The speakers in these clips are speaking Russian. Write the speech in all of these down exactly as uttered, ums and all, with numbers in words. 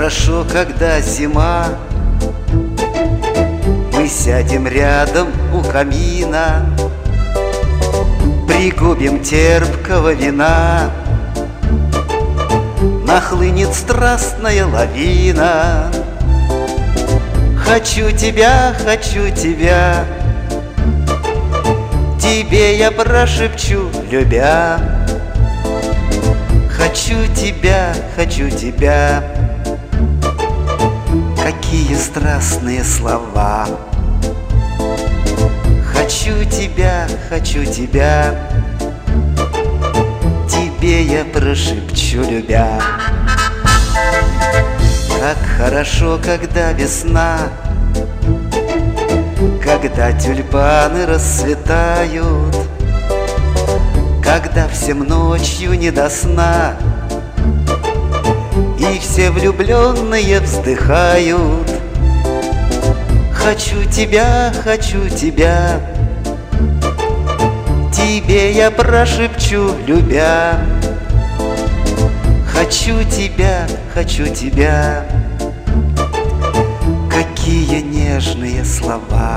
хорошо, когда зима, мы сядем рядом у камина, пригубим терпкого вина, нахлынет страстная лавина. Хочу тебя, хочу тебя, тебе я прошепчу, любя. Хочу тебя, хочу тебя. Какие страстные слова. Хочу тебя, хочу тебя, тебе я прошепчу, любя. Как хорошо, когда весна, когда тюльпаны расцветают, когда всем ночью не до сна, и все влюбленные вздыхают. Хочу тебя, хочу тебя, тебе я прошепчу, любя. Хочу тебя, хочу тебя. Какие нежные слова.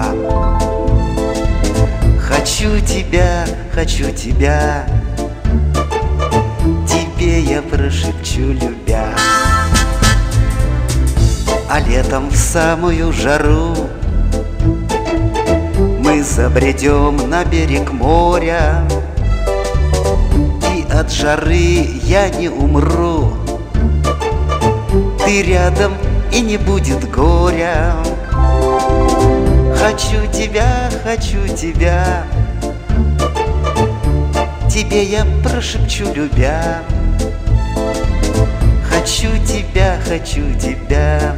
Хочу тебя, хочу тебя, тебе я прошепчу, любя. А летом в самую жару мы забредем на берег моря, и от жары я не умру. Ты рядом, и не будет горя. Хочу тебя, хочу тебя, тебе я прошепчу, любя. Хочу тебя, хочу тебя.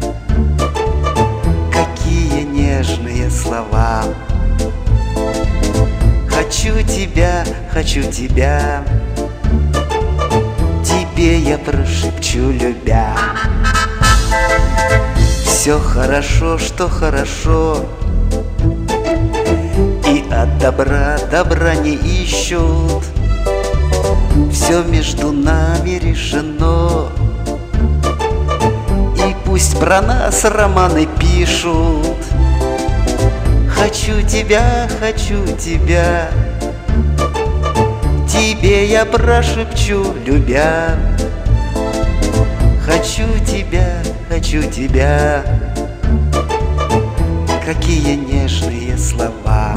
Какие нежные слова. Хочу тебя, хочу тебя, тебе я прошепчу, любя. Все хорошо, что хорошо, и от добра добра не ищут. Все между нами решено, и пусть про нас романы пишут. Хочу тебя, хочу тебя, тебе я прошепчу, любя. Хочу тебя, хочу тебя. Какие нежные слова.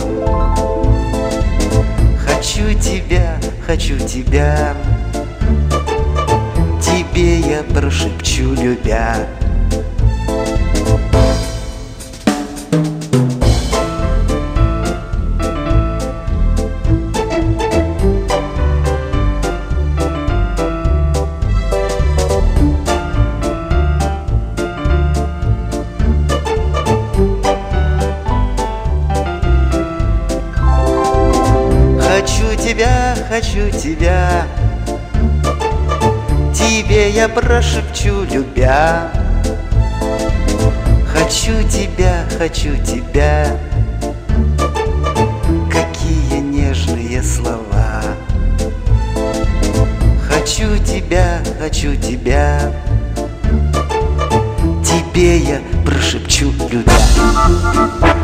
Хочу тебя, хочу тебя, тебе я прошепчу, любя. Хочу тебя, хочу тебя, тебе я прошепчу, любя. Хочу тебя, хочу тебя. Какие нежные слова. Хочу тебя, хочу тебя, тебе я прошепчу, любя.